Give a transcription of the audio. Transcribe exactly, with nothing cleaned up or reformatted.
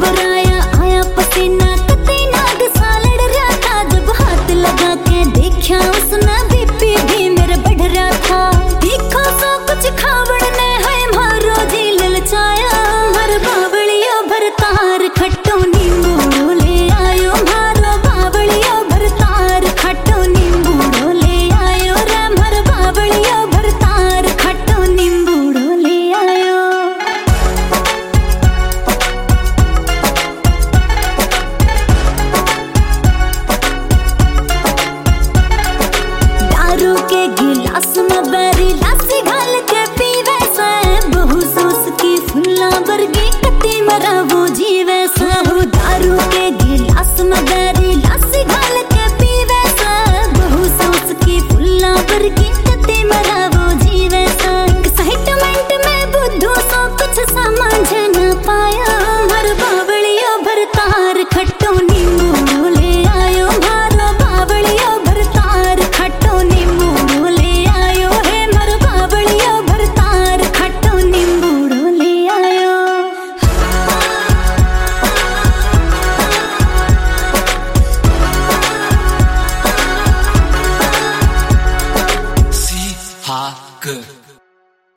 घबराया आया पसीना, कते नाग सा लड़ रहा था। जब हाथ लगा के देखा उसने बीपी भी मेरा बढ़ रहा था। देखो सो कुछ खावड़ ने है मारो जी ललचाया। हर बावलियो भरतार खट्टो नींबू ले आयो, मारो बावलियो भरतार खट्टो नींबू ले आयो रे। मर बावलियो भरतार खट्टो नींबू ले आयो। दारू के गिलास में बेरी लासी घाल के पीवे से, बहु सोस की फुल्ला वर्गी कती मरा वो जीवे से। दारू के गिलास में बेरी लासी घाल के पीवे से, बहु सोस की फुल्ला वर्गी कती मरा वो जीवे से। एक्साइटमेंट में बुद्धू सो कुछ समझ न पाया। हर बावलियो भरतार खट्टो नींबू ले आयो, मारो बावलियो भरतार खट्टो नींबू ले आयो हे। मर बावलियो भरतार खट्टो नींबू ले आयो। सी हा ग